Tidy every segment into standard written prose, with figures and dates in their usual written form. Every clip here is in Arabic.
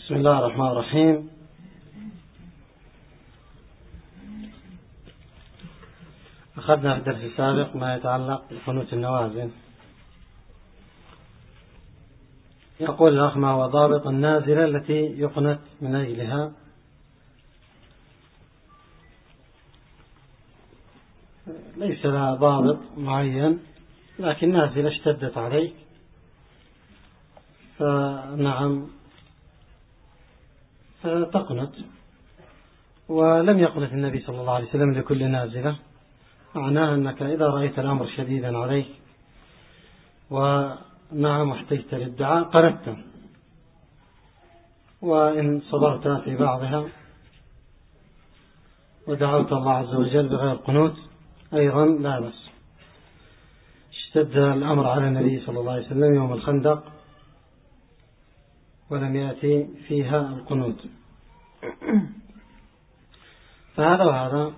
بسم الله الرحمن الرحيم. أخذنا في الدرس السابق ما يتعلق بقنوت النوازل. يقول الأخ: ما هو ضابط النازلة التي يقنت من أجلها؟ ليس لها ضابط معين، لكن نازلة اشتدت عليك فنعم فتقنت. ولم يقنت النبي صلى الله عليه وسلم لكل نازلة، معناه أنك إذا رأيت الأمر شديدا عليك ونعم احتجت للدعاء قنت، وإن صبرت في بعضها ودعوت الله عز وجل بغير قنوت أيضا لا بأس. اشتد الأمر على النبي صلى الله عليه وسلم يوم الخندق ولم يأتي فيها القنوت، فهذا وهذا.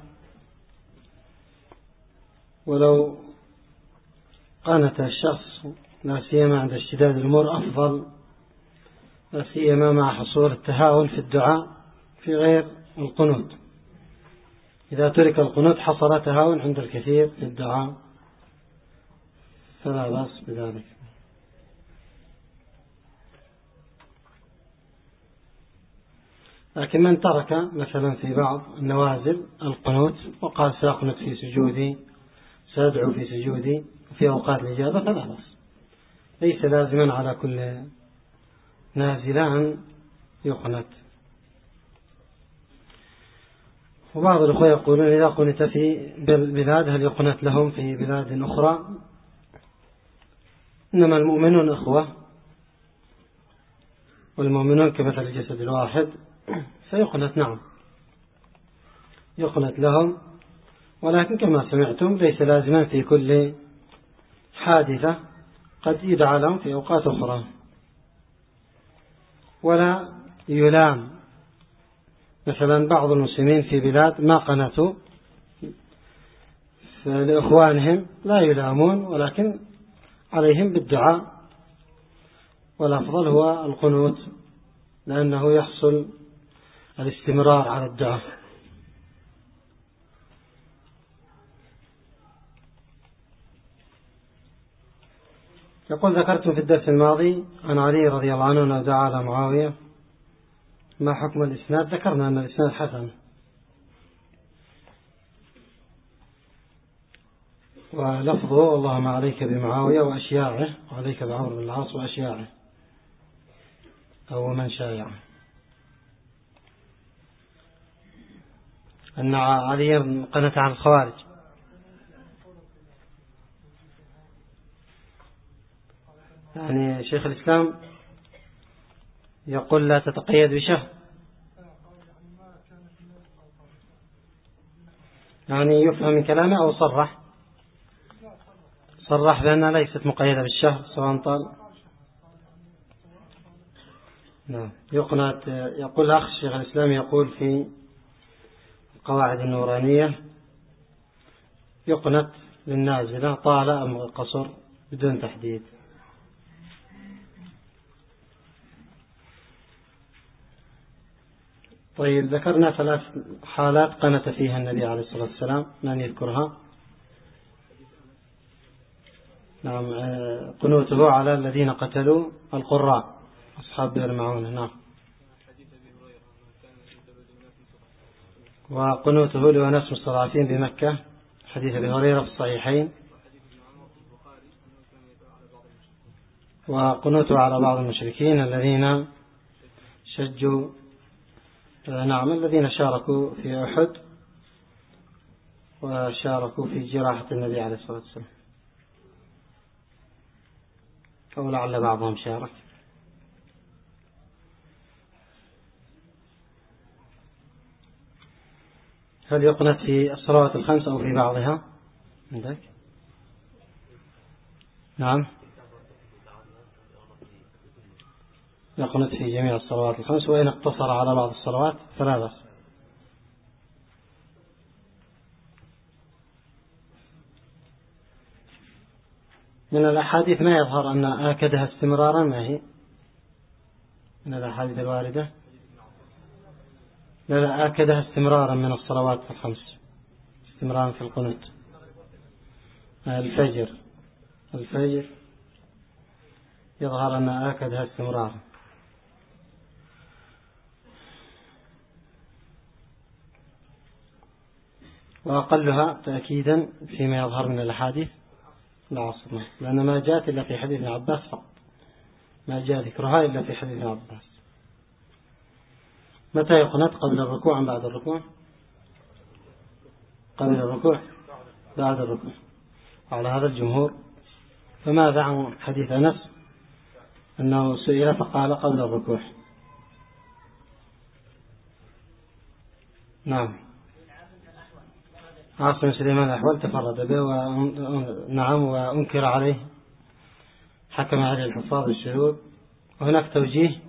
ولو قانت الشخص لا سيما عند اشتداد الأمور أفضل، لا سيما مع حصول التهاون في الدعاء في غير القنوت. إذا ترك القنوت حصل تهاون عند الكثير في الدعاء، فلا بأس بذلك. لكن من ترك مثلا في بعض النوازل القنوت وقال سأقنت في سجودي، سأدعو في سجودي في أوقات الإجابة، فلا بأس. ليس لازما على كل نازلة أن يقنت. وبعض الأخوة يقولون: إذا قنت في بلاد هل يقنت لهم في بلاد أخرى؟ إنما المؤمنون أخوة، والمؤمنون كمثل الجسد الواحد، فيقنت نعم يقنت لهم، ولكن كما سمعتم ليس لازما في كل حادثة، قد يدعى لهم في أوقات أخرى. ولا يلام مثلا بعض المسلمين في بلاد ما قنتوا لإخوانهم، لا يلامون، ولكن عليهم بالدعاء، والأفضل هو القنوت لأنه يحصل الاستمرار على الدعاء. يقول: ذكرت في الدرس الماضي عن علي رضي الله عنه أنه دعا على معاوية، ما حكم الإسناد؟ ذكرنا أن الإسناد حسن، ولفظه: اللهم عليك بمعاوية وأشياعه، وعليك بعمرو بن العاص وأشياعه، أو من شايعه. أن علي قنت عن الخوارج. يعني شيخ الإسلام يقول لا تتقيد بشهر، يعني يفهم من كلامه أو صرح بأنها ليست مقيدة بالشهر سواء طال. نعم يقنت. يقول الأخ: شيخ الإسلام يقول في القواعد النورانية يقنت للنازلة طال أم قصر بدون تحديد. طيب، ذكرنا 3 حالات قنت فيها النبي عليه الصلاة والسلام، من يذكرها؟ نعم، قنوته على الذين قتلوا القراء أصحاب بئر معونة. نعم. وقنوته لأناس مستضعفين بمكة، حديث أبي هريرة في الصحيحين. وقنوته على بعض المشركين الذين شجوا، نعم، الذين شاركوا في أحد وشاركوا في جراحة النبي عليه الصلاة والسلام، أو لعل بعضهم شارك. هل يقنت في الصلوات الخمس أو في بعضها عندك؟ نعم، يقنت في جميع الصلوات الخمس، وإن اقتصر على بعض الصلوات فلا بأس. من الأحاديث ما يظهر أن آكدها استمرارا، ما هي من الأحاديث الواردة؟ لا آكدها استمرارا من الصلوات الخمس، استمرارا في القنوت. الفجر يظهر أن آكدها استمرارا. وأقلها تأكيدا فيما يظهر من الأحاديث العصر، لأن ما جاءت إلا في حديث ابن عباس فقط، ما جاء ذكرها إلا في حديث ابن عباس. متى يقنط؟ قبل الركوع أم بعد الركوع؟ قبل الركوع، بعد الركوع على هذا الجمهور. فماذا عن حديث أنس أنه سئل فقال قبل الركوع؟ نعم، عاصم سليمان الأحول تفرد به نعم، وأنكر عليه، حكم عليه الحفاظ بالشذوذ. وهناك توجيه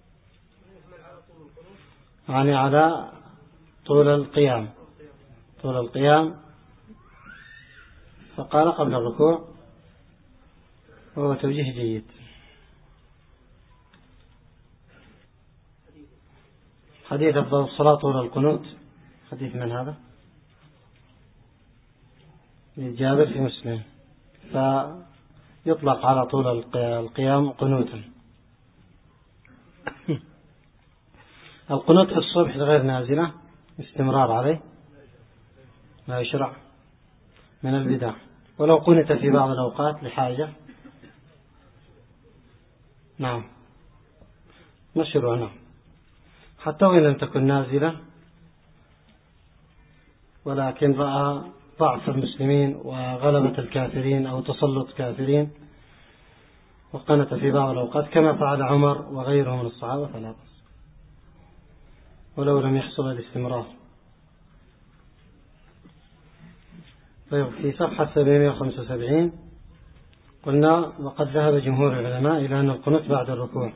يعني على طول القيام فقال قبل الركوع، وهو توجيه جيد. حديث أفضل الصلاة طول القنوت، حديث من هذا؟ لجابر في مسلم، فيطلق على طول القيام قنوتا. القنوت في الصبح غير نازلة، استمرار عليه ما يشرع من البدع، ولو قنت في بعض الأوقات لحاجة نعم مشروع، نعم، حتى وإن لم تكن نازلة، ولكن رأى ضعف المسلمين وغلبة الكافرين أو تسلط كافرين وقنت في بعض الأوقات كما فعل عمر وغيره من الصحابة فلا بأس، ولو لم يحصل الاستمرار. طيب، في صفحة 775 قلنا وقد ذهب جمهور العلماء إلى أن القنوت بعد الركوع.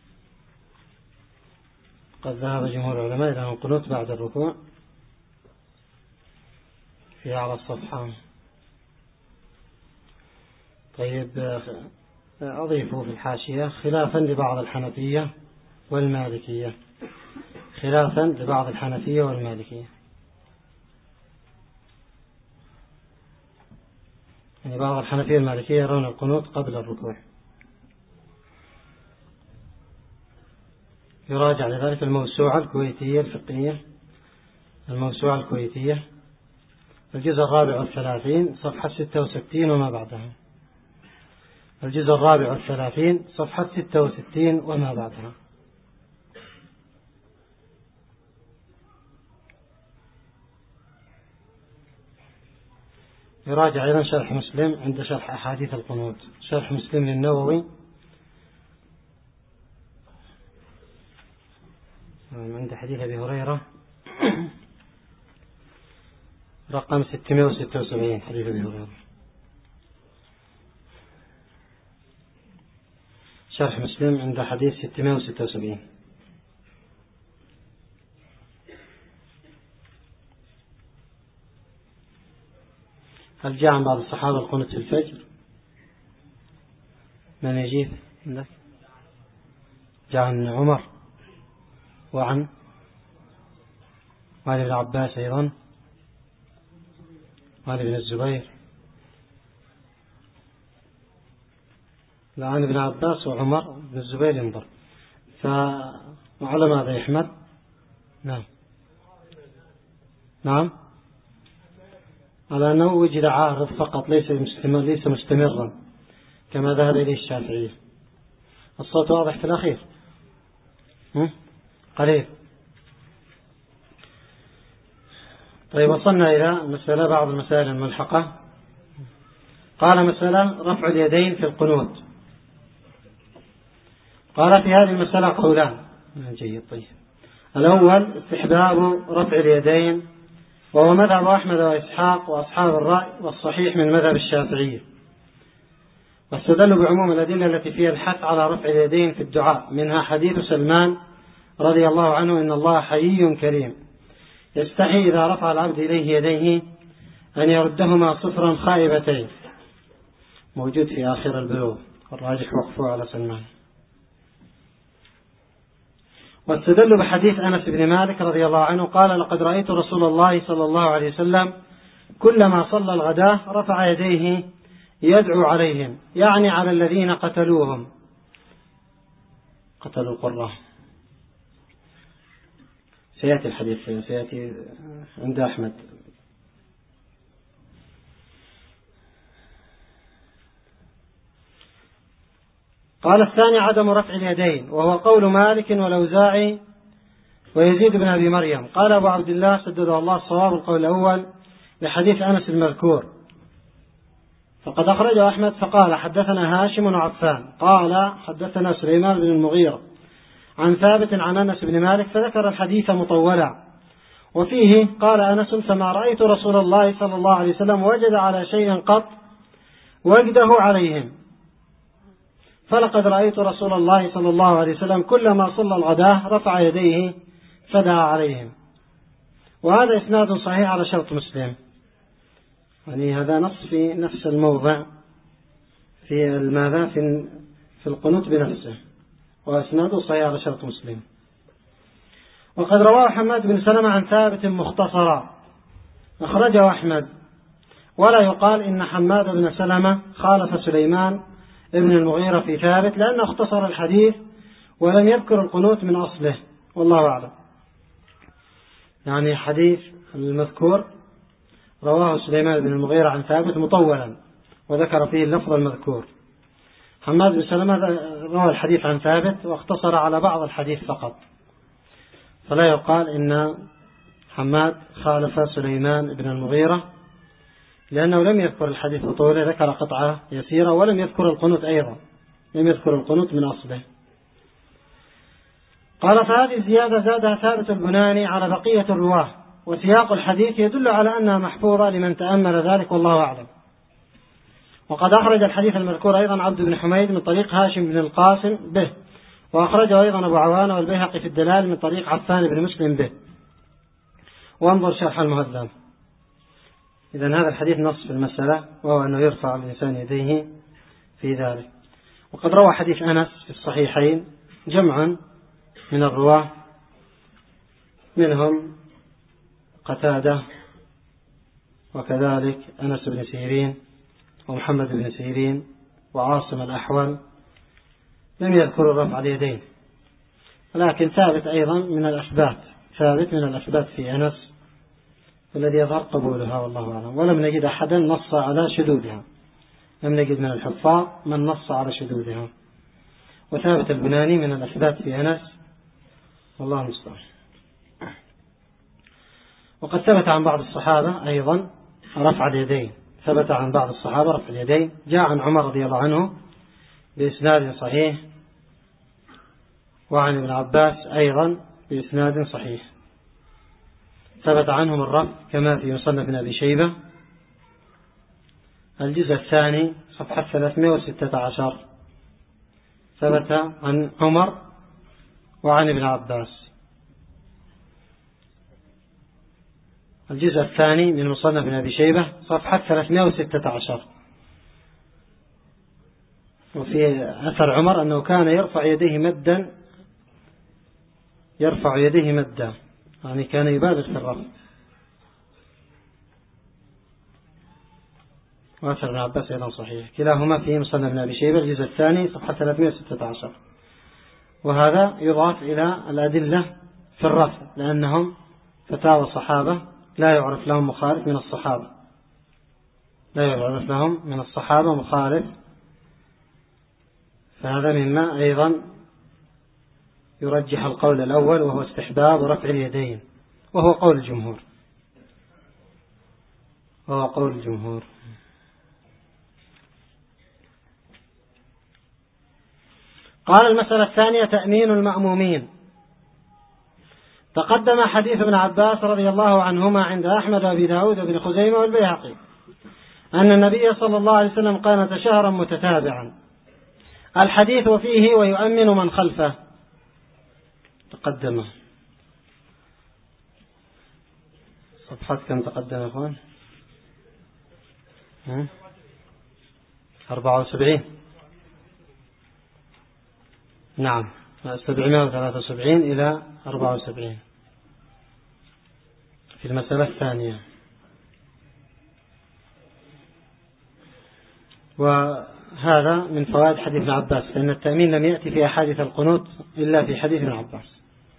قد ذهب جمهور العلماء إلى أن القنوت بعد الركوع في على الصفحة. طيب، أضيفه في الحاشية خلافا لبعض الحنفية والمالكية، خلافا لبعض الحنفية والمالكية، يعني بعض الحنفية والمالكية يرون القنوت قبل الركوع. يراجع لذلك الموسوعة الكويتية الفقهية، الموسوعة الكويتية الجزء 34 صفحة 66 وما بعدها، الجزء 34 صفحة 66 وما بعدها. يراجع أيضا شرح مسلم عند شرح أحاديث القنوت، شرح مسلم للنووي عند حديث أبي هريرة رقم 676، حديث أبي هريرة، شرح مسلم عند حديث 676. هل جاء عن بعض الصحابة القنوت في الفجر؟ من يجيب؟ جاء عن عمر وعن ابن عباس أيضا وعن ابن الزبير، عن ابن عباس وعمر بن الزبير ينظر. وعلى ماذا يحمل؟ نعم على أنه وجد عارض فقط، ليس مستمرا كما ذهب إليه الشافعي. الصوت واضح في الأخير قليل. طيب، وصلنا إلى بعض المسائل الملحقة. قال مسألة رفع اليدين في القنوت. قال في هذه المسألة قولان. جيد. طيب، الأول استحباب رفع اليدين، وهو مذهب أحمد وإسحاق وأصحاب الرأي، والصحيح من مذهب الشافعية، واستدلوا بعموم الأدلة التي فيها الحث على رفع اليدين في الدعاء، منها حديث سلمان رضي الله عنه إن الله حيي كريم يستحي إذا رفع العبد إليه يديه أن يردهما صفرا خائبتين، موجود في آخر البلوغ، والراجح وقفه على سلمان. واستدلوا بحديث أنس بن مالك رضي الله عنه قال لقد رأيت رسول الله صلى الله عليه وسلم كلما صلى الغداة رفع يديه يدعو عليهم، يعني على الذين قتلوا القرة. سيأتي الحديث سيأتي عند أحمد. قال الثاني عدم رفع اليدين، وهو قول مالك والأوزاعي ويزيد بن أبي مريم. قال أبو عبد الله سدده الله الصواب القول الأول لحديث أنس المذكور، فقد أخرجه أحمد فقال حدثنا هاشم وعفان قال حدثنا سليمان بن المغيرة عن ثابت عن أنس بن مالك، فذكر الحديث مطولا، وفيه قال أنس فما رأيت رسول الله صلى الله عليه وسلم وجد على شيء قط وجده عليهم، فلقد رأيت رسول الله صلى الله عليه وسلم كلما صلى الغداة رفع يديه فدعا عليهم. وهذا إسناد صحيح على شرط مسلم، يعني هذا نص في نفس الموضع في الماذا في القنوت بنفسه، وإسناده صحيح على شرط مسلم. وقد رواه حماد بن سلمة عن ثابت مختصرا أخرجه أحمد، ولا يقال إن حماد بن سلمة خالف سليمان ابن المغيرة في ثابت، لأنه اختصر الحديث ولم يذكر القنوت من أصله، والله أعلم. يعني حديث المذكور رواه سليمان بن المغيرة عن ثابت مطولا وذكر فيه اللفظ المذكور. حماد بن سلمة روى الحديث عن ثابت واختصر على بعض الحديث فقط، فلا يقال إن حماد خالف سليمان بن المغيرة، لأنه لم يذكر الحديث بطوله، ذكر قطعة يسيرة ولم يذكر القنوت أيضا، لم يذكر القنوت من أصله. قال فهذه الزيادة زادها ثابت البناني على بقية الرواه، وسياق الحديث يدل على أنها محفوظة لمن تأمل ذلك، والله أعلم. وقد أخرج الحديث المذكور أيضا عبد بن حميد من طريق هاشم بن القاسم به، وأخرجه أيضا أبو عوانة والبيهقي في الدلال من طريق عفان بن مسلم به، وانظر شرح المهذب. إذن هذا الحديث نص في المسألة، وهو أنه يرفع الإنسان يديه في ذلك. وقد روى حديث أنس في الصحيحين جمعا من الرواه، منهم قتادة وكذلك أنس بن سيرين ومحمد بن سيرين وعاصم الأحول، لم يذكروا رفع اليدين، ولكن ثابت أيضا من الأثبات في أنس الذي يظهر قبولها، والله أعلم. ولم نجد أحدا نص على شذوذها، لم نجد من الحفاظ من نص على شذوذها، وثابت البناني من الأثبات في أنس، والله المستعان. وقد ثبت عن بعض الصحابة أيضا رفع اليدين، ثبت عن بعض الصحابة رفع اليدين، جاء عن عمر رضي الله عنه بإسناد صحيح، وعن ابن عباس أيضا بإسناد صحيح، ثبت عنهم الرفع كما في مصنف ابن أبي شيبة الجزء الثاني صفحة 316، ثبت عن عمر وعن ابن عباس الجزء الثاني من مصنف ابن أبي شيبة صفحة 316. وفي أثر عمر أنه كان يرفع يديه مدا، يعني كان يبالغ في الرفع. وأثر ابن عباس أيضا صحيح، كلاهما في مصنف ابن أبي شيبة الجزء الثاني صفحة 316. وهذا يضاف إلى الأدلة في الرفع، لأنهم فتاوى الصحابة لا يعرف لهم مخالف من الصحابة، مخالف، فهذا مما أيضا يرجح القول الأول، وهو استحباب رفع اليدين، وهو قول الجمهور. قال المسألة الثانية تأمين المأمومين. تقدم حديث ابن عباس رضي الله عنهما عند أحمد وأبي داود وابن خزيمة والبيهقي أن النبي صلى الله عليه وسلم قانت شهرا متتابعا. الحديث وفيه ويؤمن من خلفه، تقدم صفحات كم تقدم يا أخوان؟ 74. نعم 773 إلى 74 في المسألة الثانية. وهذا من فوائد حديث ابن عباس، لأن التأمين لم يأتي في أحاديث القنوت إلا في حديث ابن عباس.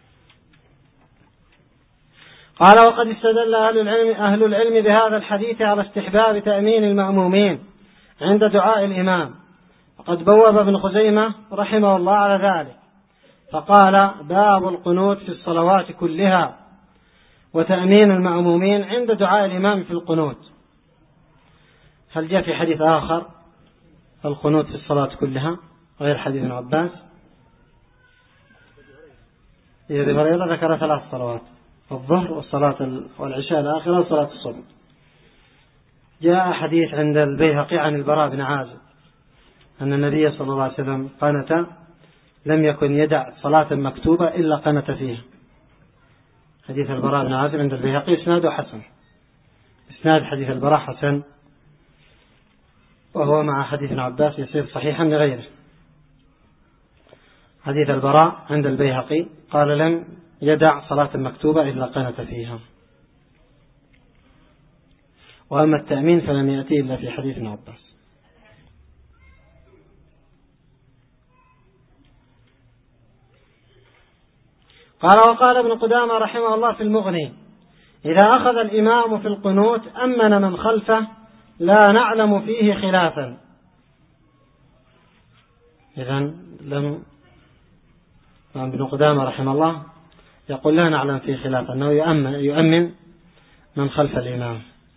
قال: وقد استدل أهل العلم بهذا الحديث على استحباب تأمين المأمومين عند دعاء الإمام، وقد بوب ابن خزيمة رحمه الله على ذلك فقال: باب القنوت في الصلوات كلها وتأمين المأمومين عند دعاء الإمام في القنوت. هل جاء في حديث آخر القنوت في الصلاة كلها غير حديث ابن عباس؟ أبي هريرة ذكر 3 صلوات: الظهر والصلاة والعشاء الآخرة وصلاة الصبح. جاء حديث عند البيهقي عن البراء بن عازب أن النبي صلى الله عليه وسلم قنت، لم يكن يدع صلاة مكتوبة إلا قنت فيها. حديث البراء بن عازب عند البيهقي إسناده حسن، إسناد حديث البراء حسن، وهو مع حديث ابن عباس يصير صحيحا لغيره. حديث البراء عند البيهقي قال: لم يدع صلاة مكتوبة إلا قنت فيها. وأما التأمين فلم يأتي إلا في حديث ابن عباس. قال: وقال ابن قدامة رحمه الله في المغني: إذا أخذ الإمام في القنوت أمن من خلفه لا نعلم فيه خلافا. إذن ابن قدامة رحمه الله يقول لا نعلم فيه خلافا، أنه يؤمن من خلف الإمام.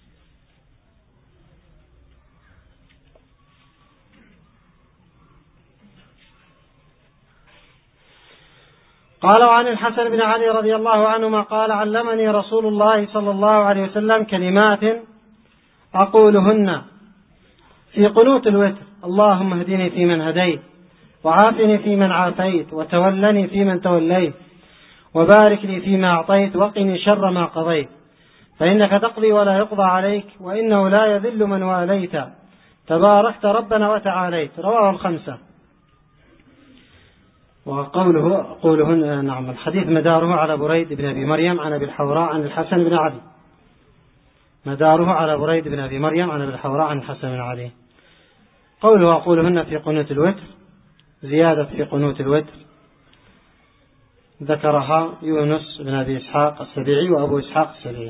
قال: وعن الحسن بن علي رضي الله عنهما قال: علمني رسول الله صلى الله عليه وسلم كلمات أقولهن في قنوت الوتر: اللهم اهدني فيمن هديت، وعافني فيمن عافيت، وتولني فيمن توليت، وبارك لي فيما أعطيت، وقني شر ما قضيت، فإنك تقضي ولا يقضى عليك، وإنه لا يذل من واليت، تباركت ربنا وتعاليت. رواه الخمسة. وقولهن نعم. الحديث مداره على بريد بن أبي مريم عن أبي الحوراء عن الحسن بن علي، مداره على بريد بن أبي مريم عن أبي الحوراء عن الحسن بن علي. قوله وقولهن في قنوت الوتر زيادة في قنوت الوتر ذكرها يونس بن أبي إسحاق السبيعي وأبو إسحاق السبيعي،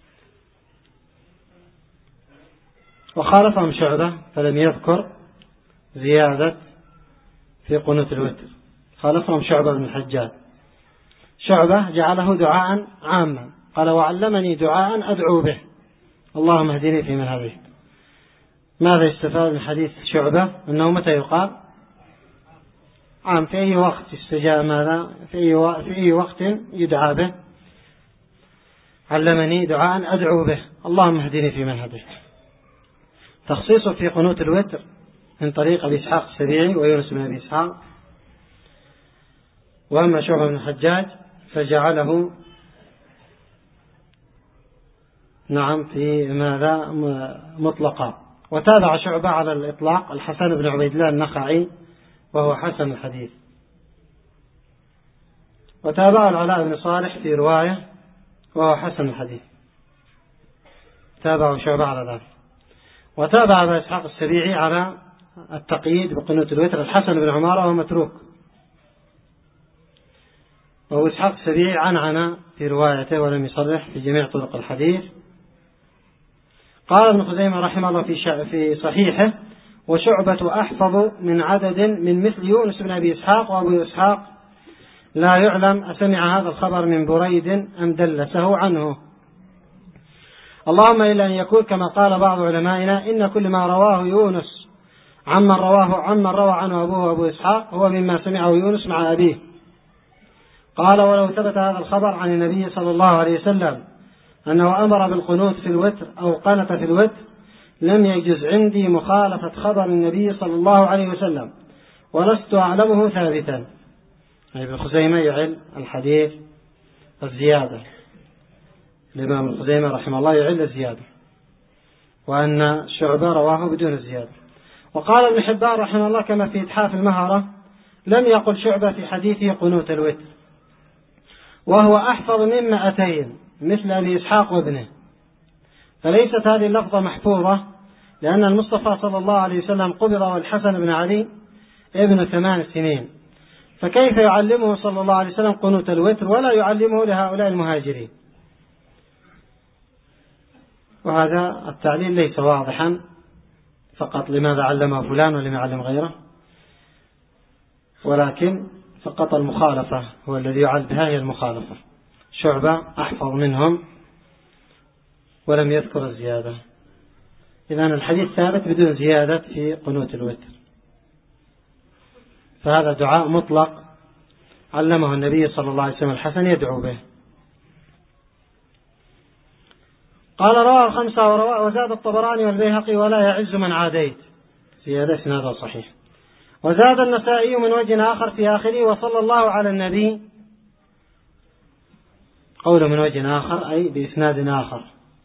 وخالفهم شعبة فلم يذكر زيادة في قنوت الوتر، خالفهم شعبة بن الحجاج. شعبة جعله دعاء عاما، قال: وعلمني دعاء أدعو به، اللهم اهدني فيمن هديت. ماذا يستفاد من حديث شعبة؟ أنه متى يقال؟ عام، في أي وقت يستجاب، ماذا في أي وقت يدعى به. علمني دعاء أدعو به، اللهم اهدني فيمن هديت. تخصيصه في قنوت الوتر من طريق أبي إسحاق السبيعي ويونس بن أبي إسحاق. وأما شعبة بن الحجاج فجعله نعم في ماذا مطلقا. وتابع شعبة على الإطلاق الحسن بن عبيد الله النخعي وهو حسن الحديث. وتابع العلاء بن صالح في رواية وهو حسن الحديث، تابع شعبة على ذلك. وتابع أبا إسحاق السبيعي على التقييد بقنوت الوتر الحسن بن عمارة ومتروك. وأبو إسحاق السبيعي عنعن في روايته ولم يصرح في جميع طرق الحديث. قال ابن خزيمة رحمه الله في صحيحه: وشعبة أحفظ من عدد من مثل يونس بن أبي إسحاق، وأبو إسحاق لا يعلم أسمع هذا الخبر من بريد أم دلسه عنه. اللهم إلا أن يكون كما قال بعض علمائنا: إن كل ما رواه يونس عمن روى عنه أبوه وأبو إسحاق هو مما سمعه يونس مع أبيه. قال: ولو ثبت هذا الخبر عن النبي صلى الله عليه وسلم أنه أمر بالقنوت في الوتر أو قنت في الوتر لم يجز عندي مخالفة خبر النبي صلى الله عليه وسلم، ولست أعلمه ثابتا. ابن خزيمة يعل الحديث الزيادة، الإمام ابن خزيمة رحمه الله يعل الزيادة، وأن شعبة رواه بدون الزيادة. وقال ابن حبان رحمه الله كما في إتحاف المهرة: لم يقل شعبة في حديثه قنوت الوتر، وهو أحفظ من 200 مثل أبي إسحاق وابنه، فليست هذه اللفظة محفوظة، لأن المصطفى صلى الله عليه وسلم قبض والحسن بن علي ابن 8 سنين، فكيف يعلمه صلى الله عليه وسلم قنوت الوتر ولا يعلمه لهؤلاء المهاجرين؟ وهذا التعليل ليس واضحا، فقط لماذا علمه فلان ولم يعلم غيره، ولكن فقط المخالفة هو الذي يعل بها، هي المخالفة. شعبة أحفظ منهم ولم يذكر الزيادة، إذن الحديث ثابت بدون زيادة في قنوت الوتر، فهذا دعاء مطلق علمه النبي صلى الله عليه وسلم الحسن يدعو به. قال رواه الخمسة وزاد الطبراني والبيهقي ولا يعز من عاديت، زيادة إسناده صحيح. وزاد النسائي من وجه آخر في آخره وصلى الله على النبي، قوله من وجه آخر أي بإسناد آخر،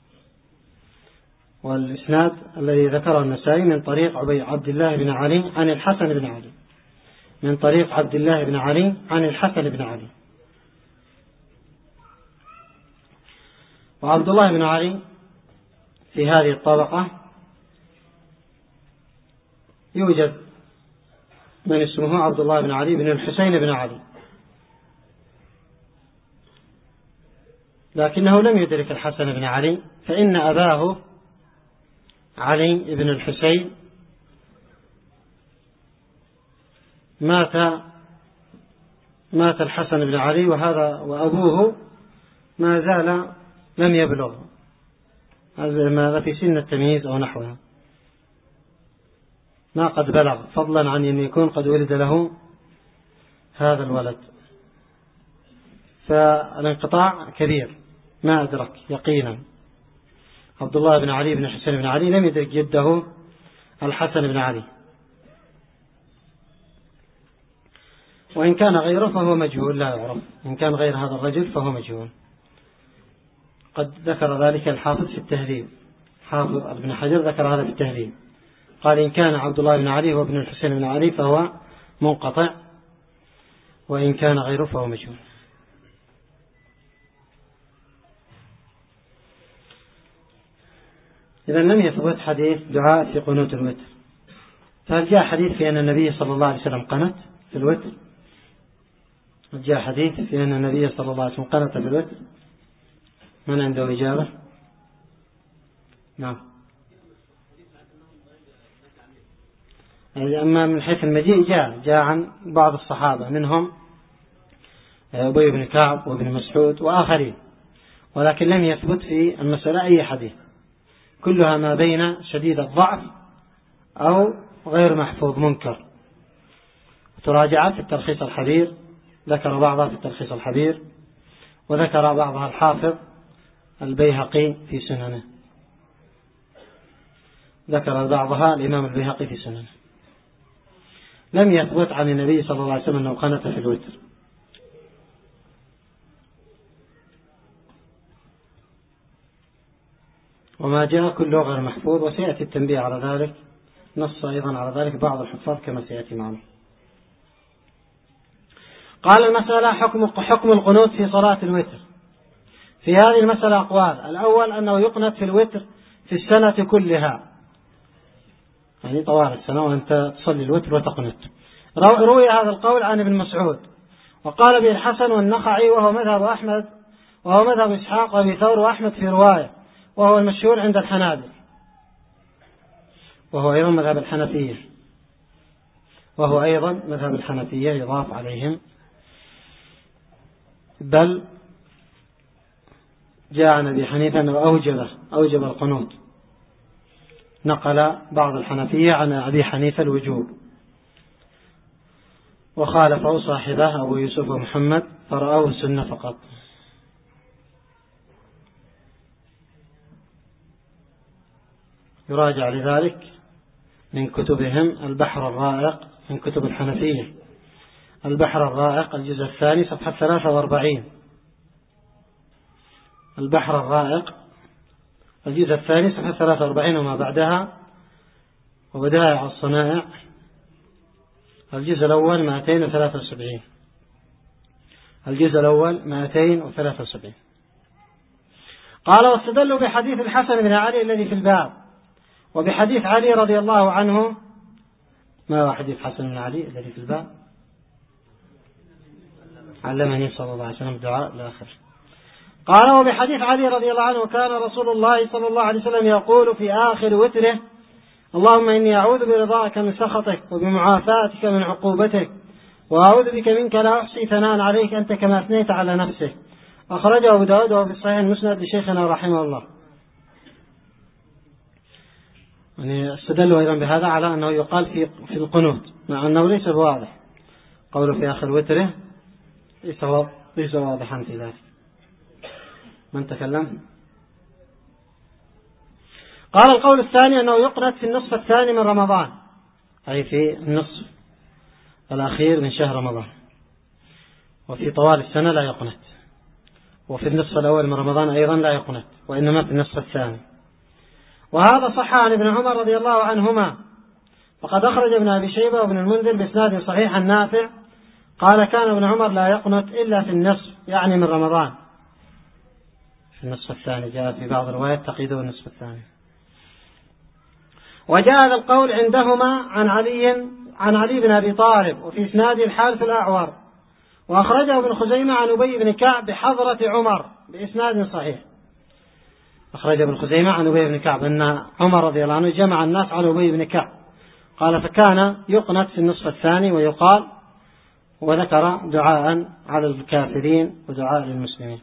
والإسناد الذي ذكره النسائي من طريق عبد الله بن علي عن الحسن بن علي، من طريق عبد الله بن علي عن الحسن بن علي. وعبد الله بن علي في هذه الطبقة يوجد من اسمه عبد الله بن علي بن الحسين بن علي، لكنه لم يدرك الحسن بن علي، فإن أباه علي بن الحسين مات الحسن بن علي، وأبوه ما زال لم يبلغ، هذا في سن التمييز أو نحوها، ما قد بلغ، فضلا عن أن يكون قد ولد له هذا الولد، فالانقطاع كبير، ما أدرك يقينا. عبد الله بن علي بن حسين بن علي لم يدرك جده الحسن بن علي، وإن كان غيره فهو مجهول لا يعرف، إن كان غير هذا الرجل فهو مجهول. قد ذكر ذلك الحافظ في التهذيب، حافظ ابن حجر ذكر هذا في التهذيب، قال إن كان عبد الله بن علي وابن الحسين بن علي فهو منقطع، وإن كان غيره فهو مجهول. إذا لم يثبت حديث دعاء في قنوت الوتر، فهل جاء حديث في أن النبي صلى الله عليه وسلم قنت في الوتر؟ هل جاء حديث في أن النبي صلى الله عليه وسلم قنت في الوتر؟ من عنده إجابة؟ نعم. أما من حيث المجيء جاء عن بعض الصحابة، منهم أبي بن كعب وابن مسعود وآخرين، ولكن لم يثبت في المسألة أي حديث، كلها ما بين شديد الضعف أو غير محفوظ منكر. تراجعت في التلخيص الحبير، ذكر بعضها في التلخيص الحبير، وذكر بعضها الحافظ البيهقي في سننه، ذكر بعضها الإمام البيهقي في سننه. لم يثبت عن النبي صلى الله عليه وسلم أنه قنت في الوتر. وما جاء كله غير محفوظ، وسيأتي التنبيه على ذلك، نص أيضا على ذلك بعض الحفاظ كما سيأتي معنا. قال المسألة حكم القنوت في صلاة الوتر. في هذه المسألة أقوال. الأول أنه يقنت في الوتر في السنة كلها، يعني طوال السنة وأنت تصلي الوتر وتقنت. روي هذا القول عن ابن مسعود، وقال به الحسن والنخعي، وهو مذهب أحمد، وهو مذهب إسحاق وأبي ثور وأحمد في رواية، وهو المشهور عند الحنابلة، وهو أيضا مذهب الحنفية، يضاف عليهم. بل جاء عن أبي حنيفة أنه أوجب القنوت، نقل بعض الحنفية عن أبي حنيفة الوجوب، وخالفه صاحبه أبو يوسف ومحمد فرأوه السنة فقط. يراجع لذلك من كتبهم البحر الرائق، من كتب الحنفية البحر الرائق الجزء الثاني صفحة 43، البحر الرائق الجزء الثاني صفحة 43 وما بعدها، وبدائع الصنائع الجزء الأول 273. الجزء الأول 273. قال واستدلوا بحديث الحسن بن علي الذي في الباب وبحديث علي رضي الله عنه. ما هو حديث حسن بن علي الذي في الباب؟ علمني صلى الله عليه وسلم الدعاء الآخر. قال وبحديث علي رضي الله عنه كان رسول الله صلى الله عليه وسلم يقول في آخر وتره اللهم إني أعوذ برضاك من سخطك وبمعافاتك من عقوبتك وأعوذ بك منك لا أحصي ثناء عليك أنت كما أثنيت على نفسك. أخرجه أبو داود وفي الصحيح المسند لشيخنا رحمه الله. يعني استدلوا أيضا بهذا على أنه يقال في القنوت مع أنه ليس بواضح قوله في آخر وتره ليس واضحا في ذلك. من تكلم؟ قال القول الثاني أنه يقنت في النصف الثاني من رمضان أي في النصف الأخير من شهر رمضان وفي طوال السنة لا يقنت وفي النصف الأول من رمضان أيضا لا يقنت وإنما في النصف الثاني. وهذا صح عن ابن عمر رضي الله عنهما وقد أخرج ابن أبي شيبة وابن المنذر بإسناد صحيح النافع قال كان ابن عمر لا يقنت إلا في النصف يعني من رمضان في النصف الثاني. جاء في بعض الروايات تقييده النصف الثاني. وجاء هذا القول عندهما عن علي بن أبي طالب وفي إسناد الحارث الأعور وأخرجه ابن خزيمة عن أبي بن كعب بحضرة عمر بإسناد صحيح. أخرج ابن خزيمة عن أبي بن كعب أن عمر رضي الله عنه جمع الناس على أبي بن كعب قال فكان يقنت في النصف الثاني ويقال وذكر دعاء على الكافرين ودعاء للمسلمين.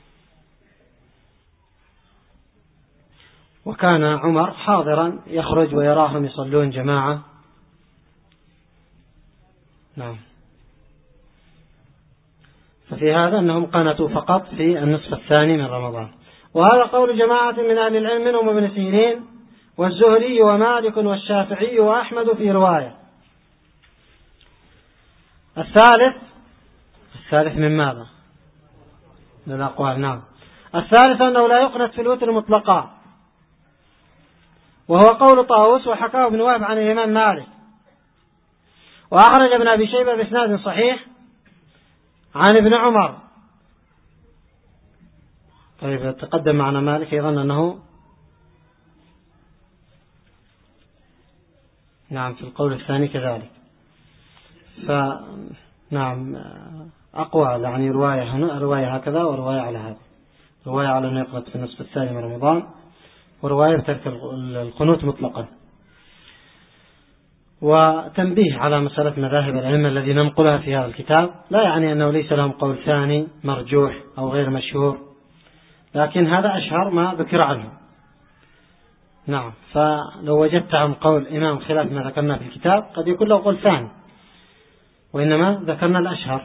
وكان عمر حاضرا يخرج ويراهم يصلون جماعة. نعم. ففي هذا أنهم قنتوا فقط في النصف الثاني من رمضان. وهذا قول جماعة من أهل العلم منهم ابن سيرين والزهري ومالك والشافعي وأحمد في رواية. الثالث من ماذا؟ من الأقوال. نعم. الثالث أنه لا يقنت في الوتر مطلقا وهو قول طاووس وحكاه ابن وهب عن الإمام مالك. وأخرج ابن أبي شيبة بإسناد صحيح عن ابن عمر. طيب تقدم معنا مالك أيضا أنه نعم في القول الثاني كذلك. فنعم أقوى يعني رواية هنا رواية هكذا ورواية على هذا. رواية على أنه يقنط في النصف الثاني من رمضان ورواية بترك القنوت مطلقا. وتنبيه على مسألة مذاهب العلم الذي ننقلها في هذا الكتاب لا يعني أنه ليس لهم قول ثاني مرجوح أو غير مشهور لكن هذا أشهر ما ذكر عنه. نعم. فلو وجدت عن قول إمام خلاف ما ذكرنا في الكتاب قد يكون له قول ثاني وإنما ذكرنا الأشهر.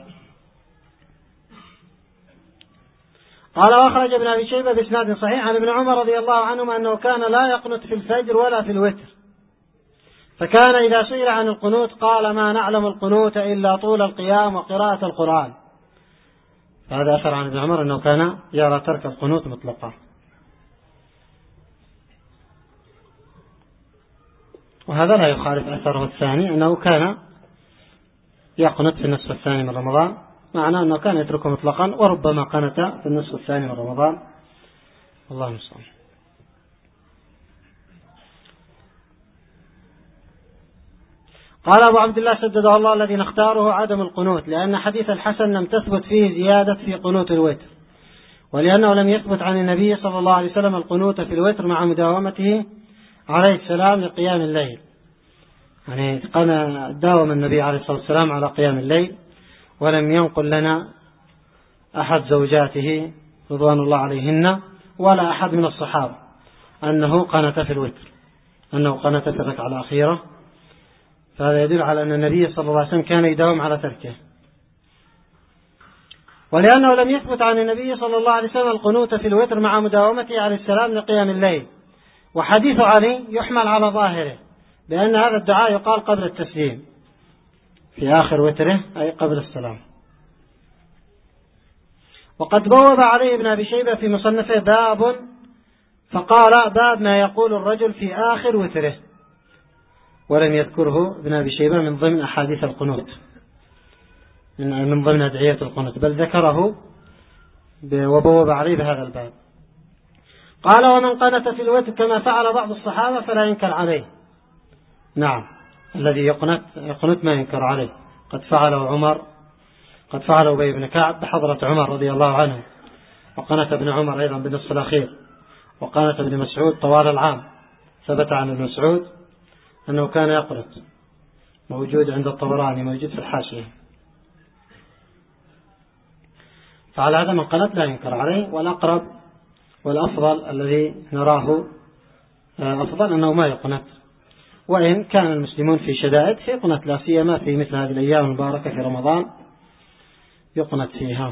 قال وأخرج ابن أبي شيبة بإسناد صحيح عن ابن عمر رضي الله عنهما أنه كان لا يقنت في الفجر ولا في الوتر فكان إذا سئل عن القنوت قال ما نعلم القنوت إلا طول القيام وقراءة القرآن. فهذا أثر عن ابن عمر أنه كان يرى ترك القنوت مطلقا. وهذا لا يخالف أثره الثاني أنه كان يقنت في النصف الثاني من رمضان معناه أنه كان يتركه مطلقا وربما قنت في النصف الثاني من رمضان. الله المستعان. قال أبو عبد الله سدده الله الذي نختاره عدم القنوت لأن حديث الحسن لم تثبت فيه زيادة في قنوت الوتر ولأنه لم يثبت عن النبي صلى الله عليه وسلم القنوت في الوتر مع مداومته عليه السلام لقيام الليل. يعني داوم النبي عليه الصلاة والسلام على قيام الليل ولم ينقل لنا أحد زوجاته رضوان الله عليهن ولا أحد من الصحابة أنه قنت في الوتر أنه قنت في الركعة الأخيرة. فهذا يدل على أن النبي صلى الله عليه وسلم كان يداوم على تركه. ولأنه لم يثبت عن النبي صلى الله عليه وسلم القنوت في الوتر مع مداومته عليه السلام لقيام الليل. وحديث علي يحمل على ظاهره بأن هذا الدعاء يقال قبل التسليم في آخر وتره أي قبل السلام. وقد بوب عليه ابن أبي شيبة في مصنفه باب فقال باب ما يقول الرجل في آخر وتره ولم يذكره ابن أبي شيبة من ضمن أحاديث القنوت، من ضمن أدعية القنوت، بل ذكره وبوب عليه بهذا الباب. قال: ومن قنت في الوتر كما فعل بعض الصحابة فلا ينكر عليه. نعم، الذي يقنت ما ينكر عليه. قد فعله عمر، قد فعله أبي بن كعب بحضرة عمر رضي الله عنه، وقنت ابن عمر أيضا بالنصف الأخير، وقنت ابن مسعود طوال العام. ثبت عن ابن مسعود أنه كان يقنت، موجود عند الطبراني، موجود في الحاشية. فعلى هذا من قنت لا ينكر عليه. والأقرب والأفضل الذي نراه أفضل أنه ما يقنت، وإن كان المسلمون في شدائد فيقنت، لا سيما في مثل هذه الأيام المباركة في رمضان يقنت فيها.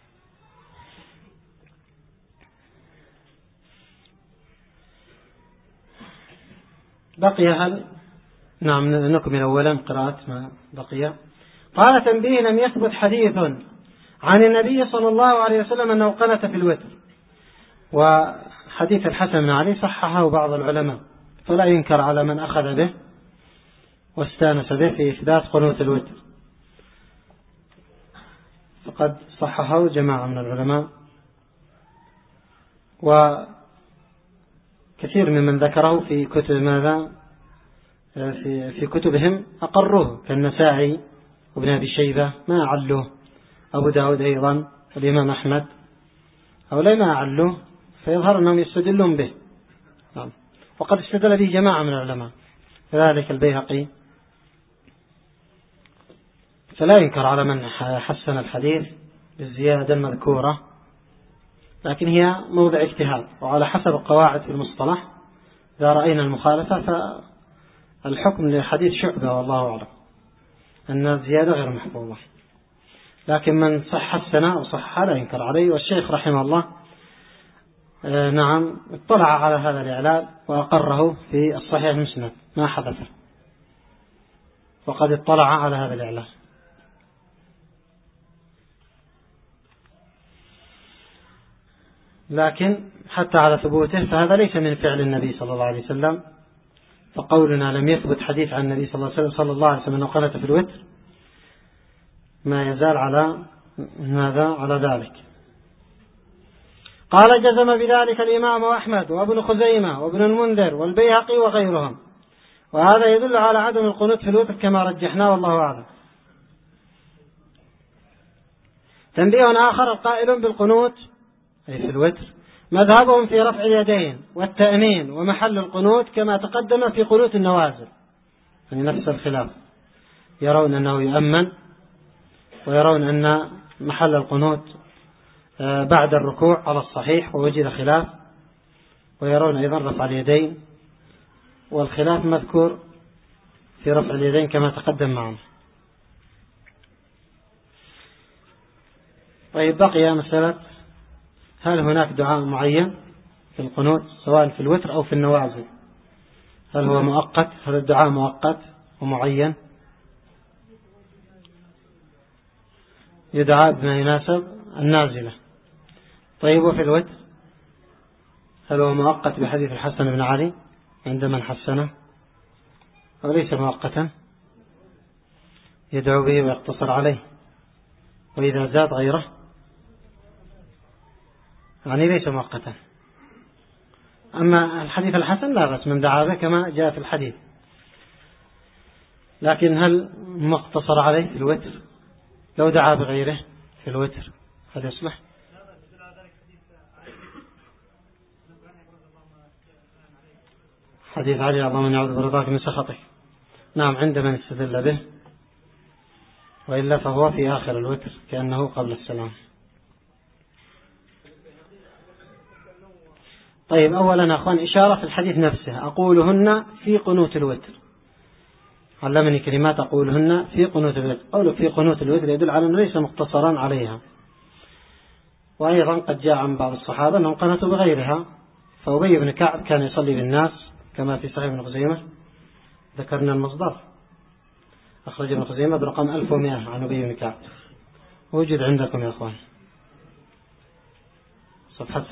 بقي نعم، نكمل أولا قراءة ما بقي. قال: تنبيه: لم يثبت حديث عن النبي صلى الله عليه وسلم أنه قنت في الوتر. وحديث الحسن بن علي صححه بعض العلماء، فلا ينكر على من أخذ به واستانس به في إثبات قنوت الوتر، فقد صححه جماعة من العلماء، وكثير ممن ذكره في كتب ماذا في كتبهم أقروه، كالنسائي وابن أبي شيبة ما أعلوه، أبو داود أيضا، الإمام أحمد، أو لا ما أعلوه، فيظهر أنهم يستدلون به. وقد استدل به جماعة من العلماء، كذلك البيهقي. فلا ينكر على من حسن الحديث بالزيادة المذكورة، لكن هي موضع اجتهاد، وعلى حسب القواعد في المصطلح إذا رأينا المخالفة فالحكم لحديث شعبة والله أعلم أن الزيادة غير محفوظة. لكن من صح السنة أو صح لا ينكر عليه. والشيخ رحمه الله نعم اطلع على هذا الإعلال وأقره في الصحيح المسند ما حدث، وقد اطلع على هذا الإعلال. لكن حتى على ثبوته فهذا ليس من فعل النبي صلى الله عليه وسلم، فقولنا لم يثبت حديث عن النبي صلى الله عليه وسلم أنه قنت في الوتر ما يزال على ماذا على ذلك. قال: جزم بذلك الإمام أحمد وابن خزيمة وابن المنذر والبيهقي وغيرهم، وهذا يدل على عدم القنوت في الوتر كما رجحناه والله أعلم. تنبيه آخر: القائل بالقنوت أي في الوتر مذهبهم في رفع اليدين والتأمين ومحل القنوت كما تقدم في قنوت النوازل، يعني نفس الخلاف، يرون أنه يؤمن، ويرون أن محل القنوت بعد الركوع على الصحيح ووجد خلاف، ويرون أيضا رفع اليدين، والخلاف مذكور في رفع اليدين كما تقدم معنا. طيب، بقي مسألة: هل هناك دعاء معين في القنوت سواء في الوتر أو في النوازل؟ هل هو مؤقت؟ هل الدعاء مؤقت ومعين يدعى بما يناسب النازلة؟ طيب، وفي الوتر هل هو مؤقت بحديث الحسن بن علي عند من حسنه، أو ليس مؤقتا يدعو به ويقتصر عليه، وإذا زاد غيره يعني ليس مؤقتا؟ أما الحديث الحسن لا بأس من دعا به كما جاء في الحديث، لكن هل مقتصر عليه في الوتر؟ لو دعا بغيره في الوتر هل يصلح؟ حديث علي: اللهم أعوذ برضاك من سخطك. نعم، عند من استدل به، وإلا فهو في آخر الوتر كأنه قبل السلام. طيب، أولا أخوان إشارة في الحديث نفسه: أقولهن في قنوت الوتر. علمني كلمات أقولهن في قنوت الوتر. قوله في قنوت الوتر يدل على أنه ليس مقتصرا عليها، وأيضا قد جاء عن بعض الصحابة أنهم قنتوا بغيرها. فأبي بن كعب كان يصلي بالناس كما في صحيح ابن خزيمة، ذكرنا المصدر، أخرج ابن خزيمة برقم 1100 عن أبي بن كعب، وجد عندكم يا أخوان صفحة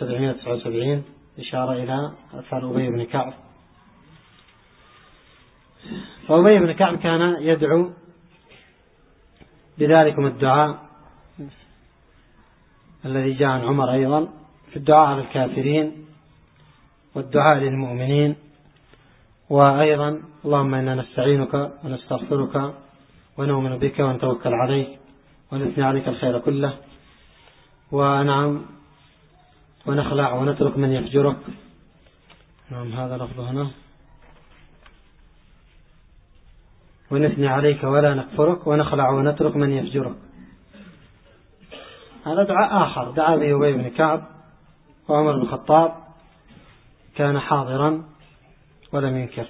779 إشارة إلى أثار أبي بن كعب وأبي بن كعب كان يدعو بذلكم الدعاء الذي جاء عن عمر أيضا، في الدعاء على الكافرين والدعاء للمؤمنين، وأيضا اللهم إنا نستعينك ونستغفرك ونؤمن بك ونتوكل عليك ونثني عليك الخير كله، ونعم ونخلع ونترك من يفجرك. نعم هذا لفظ هنا، ونثني عليك ولا نكفرك ونخلع ونترك من يفجرك. هذا دعاء آخر دعا به أبي بن كعب، وعمر بن الخطاب كان حاضرا ولم ينكر.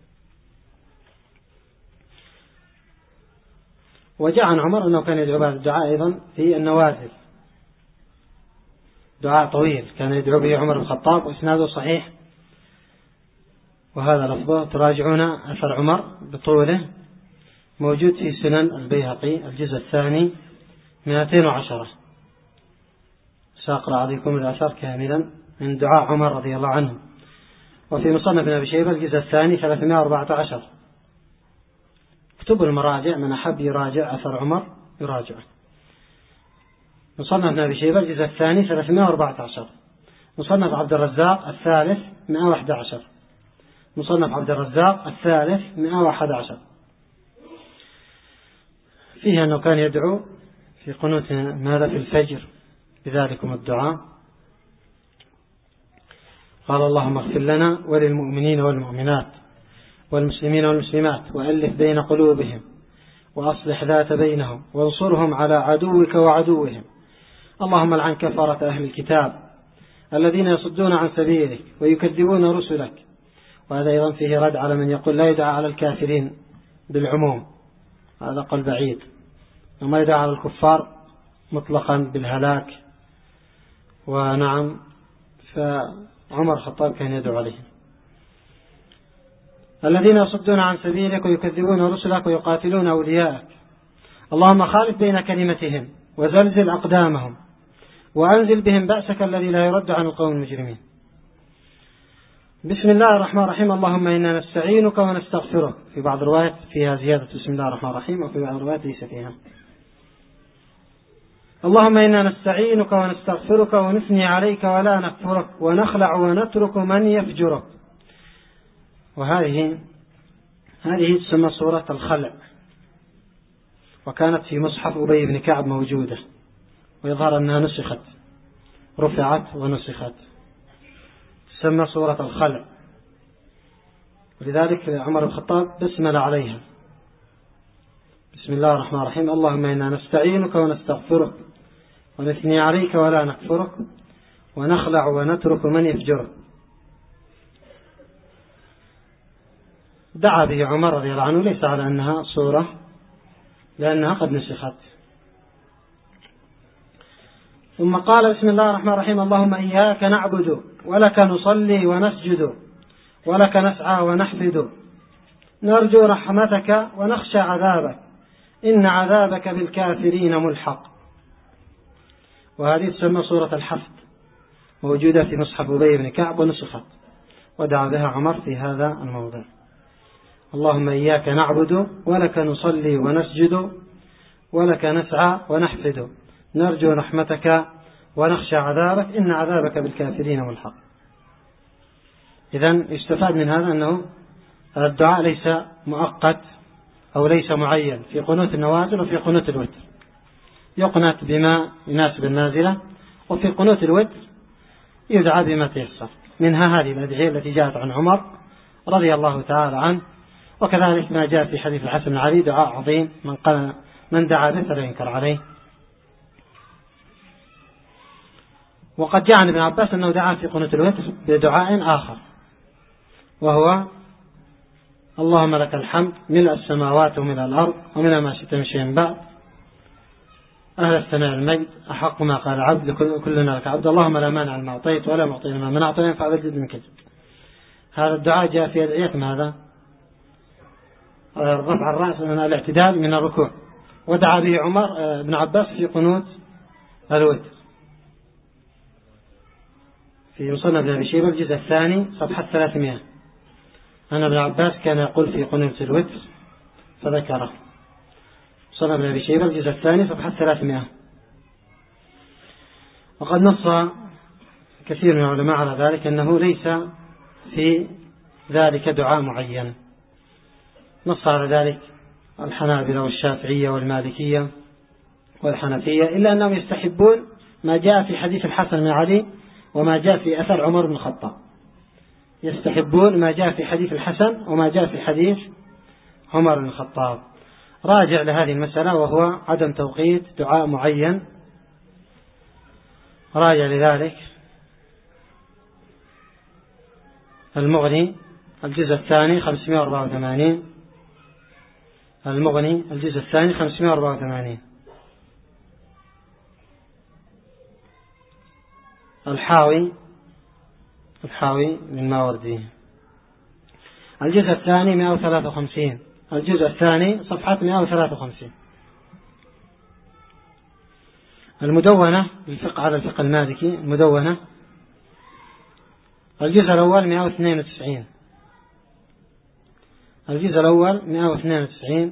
وجاء عن عمر أنه كان يدعو بهذا الدعاء أيضا في النوازل، دعاء طويل كان يدعو به عمر بن الخطاب وإسناده صحيح، وهذا لفظه تراجعون أثر عمر بطوله، موجود في سنن البيهقي الجزء الثاني 210. سأقرأ عليكم الأثر كاملا من دعاء عمر رضي الله عنه. وفي مصنف ابن أبي شيبة الجزء الثاني 314. اكتبوا المراجع، من أحب يراجع أثر عمر يراجعه. مصنف ابن أبي شيبة الجزء الثاني 314. مصنف عبد الرزاق الثالث 111. مصنف عبد الرزاق الثالث 111. فيه أنه كان يدعو في قنوت ماذا في الفجر بذلكم الدعاء، قال اللهم اغفر لنا وللمؤمنين والمؤمنات والمسلمين والمسلمات وألف بين قلوبهم وأصلح ذات بينهم وانصرهم على عدوك وعدوهم، اللهم لعن كفرة أهل الكتاب الذين يصدون عن سبيلك ويكذبون رسلك. وهذا أيضا فيه رد على من يقول لا يدعى على الكافرين بالعموم، هذا قول بعيد، وما يدعى على الكفار مطلقا بالهلاك. ونعم فعمر الخطاب كان يدعو عليهم. الذين يصدون عن سبيلك ويكذبون رسلك ويقاتلون أولياءك، اللهم خالف بين كلمتهم وزلزل أقدامهم وأنزل بهم بأسك الذي لا يرد عن القوم المجرمين. بسم الله الرحمن الرحيم، اللهم إنا نستعينك ونستغفرك. في بعض الروايات فيها زيادة بسم الله الرحمن الرحيم، وفي بعض الروايات ليس فيها. اللهم إنا نستعينك ونستغفرك ونثني عليك ولا نكفرك ونخلع ونترك من يفجرك. وهذه تسمى سورة الخلع، وكانت في مصحف أبي بن كعب موجودة، ويظهر أنها نسخت، رفعت ونسخت، تسمى سورة الخلع، ولذلك عمر بن الخطاب بسمل عليها. بسم الله الرحمن الرحيم، اللهم إنا نستعينك ونستغفرك ونثني عليك ولا نكفرك ونخلع ونترك من يفجرك. دعا به عمر رضي الله عنه، ليس على أنها سورة لأنها قد نسخت. ثم قال بسم الله الرحمن الرحيم، اللهم إياك نعبد ولك نصلي ونسجد ولك نسعى ونحفد، نرجو رحمتك ونخشى عذابك إن عذابك بالكافرين ملحق. وهذه تسمى سورة الحفد، موجودة في مصحف أبي بن كعب ونسخت، ودعا بها عمر في هذا الموضع. اللهم إياك نعبد ولك نصلي ونسجد ولك نسعى ونحفد، نرجو رحمتك ونخشى عذابك إن عذابك بالكافرين ملحق. إذن يستفاد من هذا أنه الدعاء ليس مؤقت أو ليس معين في قنوت النوازل وفي قنوت الوتر، يقنت بما يناسب النازلة، وفي قنوت الوتر يدعى بما تيسر. منها هذه الأدعية التي جاءت عن عمر رضي الله تعالى عنه، وكذلك ما جاء في حديث الحسن بن علي دعاء عظيم من دعا به فلا ينكر عليه. وقد جاء عن ابن عباس أنه دعا في قنوت الوتر بدعاء آخر، وهو اللهم لك الحمد ملء السماوات وملء الأرض وملء ما شئت من شيء بعد، أهل الثناء المجد أحق ما قال عبد كلنا لك عبد، اللهم لا مانع لما أعطيت ولا معطي لما منعت ولا ينفع ذا الجد منك الجد. هذا الدعاء جاء في أدعية ماذا؟ رفع الرأس من الاعتدال من الركوع، ودعا به عمر بن عباس في قنوت الوتر في مصنف ابن أبي شيبة الجزء الثاني صفحة 300. أن ابن عباس كان يقول في قنوت الوتر فذكره. صنع ابن أبي شيبة الجزء الثاني صفحة 300. وقد نص كثير من العلماء على ذلك أنه ليس في ذلك دعاء معين. نص على ذلك الحنابلة والشافعية والمالكية والحنفية، إلا أنهم يستحبون ما جاء في حديث الحسن بن علي وما جاء في أثر عمر بن الخطاب. يستحبون ما جاء في حديث الحسن وما جاء في حديث عمر بن الخطاب. راجع لهذه المسألة وهو عدم توقيت دعاء معين. راجع لذلك المغني الجزء الثاني 584. المغني الجزء الثاني 584. الحاوي من ماوردي الجزء الثاني 153. الجزء الثاني صفحة 153. المدونة للفقه على الفقه المالكي المدونة الجزء الأول 192. الجزء الأول 192.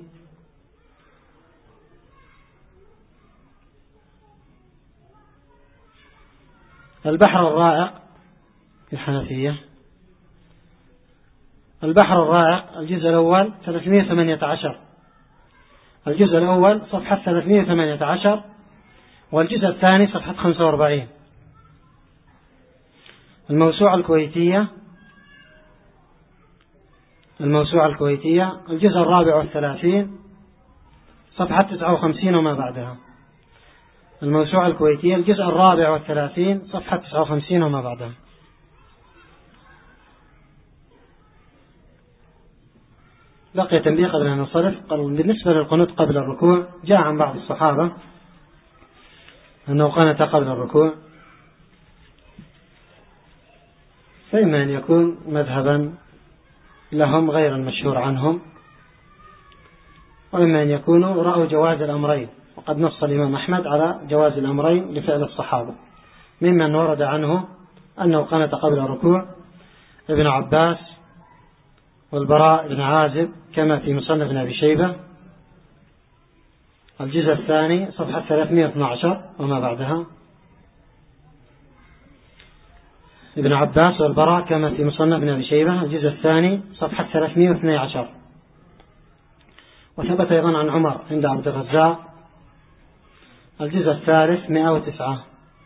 البحر الرائق الحنفية. البحر الرائق الجزء الأول 318. الجزء الأول صفحة 318 والجزء الثاني صفحة 45. الموسوعة الكويتية الجزء الرابع والثلاثين صفحة 59 وما بعدها. الموسوعة الكويتية الجزء الرابع والثلاثين صفحة 59 وما بعدها. بقي تنبيه قبل أن ننصرف. بالنسبة للقنوت قبل الركوع جاء عن بعض الصحابة أنه قنت قبل الركوع، فإما أن يكون مذهبا لهم غير المشهور عنهم، وإما أن يكونوا رأوا جواز الأمرين. وقد نص الإمام أحمد على جواز الأمرين لفعل الصحابة، ممن ورد عنه أنه قنت قبل الركوع ابن عباس والبراء بن عازب كما في مصنف ابن أبي شيبة الجزء الثاني صفحة 312 وما بعدها. ابن عباس والبراء كما في مصنف ابن أبي شيبة الجزء الثاني صفحة 312. وثبت أيضا عن عمر عند عبد الرزاق الجزء الثالث 109.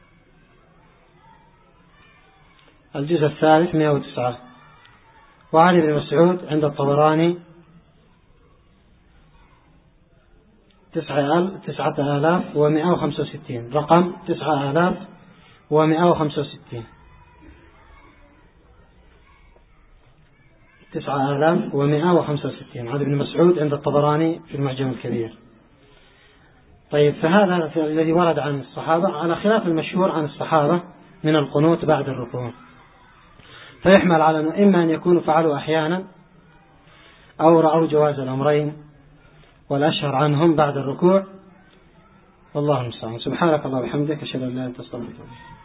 الجزء الثالث 109. وعلي بن مسعود عند الطبراني 9165 رقم 9165. 9165 علي بن مسعود عند الطبراني في المعجم الكبير. طيب، فهذا الذي ورد عن الصحابة على خلاف المشهور عن الصحابة من القنوت بعد الركوع، فيحمل على إما أن يكونوا فعلوا أحيانا أو رأوا جواز الأمرين، والأشهر عنهم بعد الركوع. والله المستعان. سبحانك اللهم وبحمدك أشهد أن لا إله إلا أنت أستغفرك.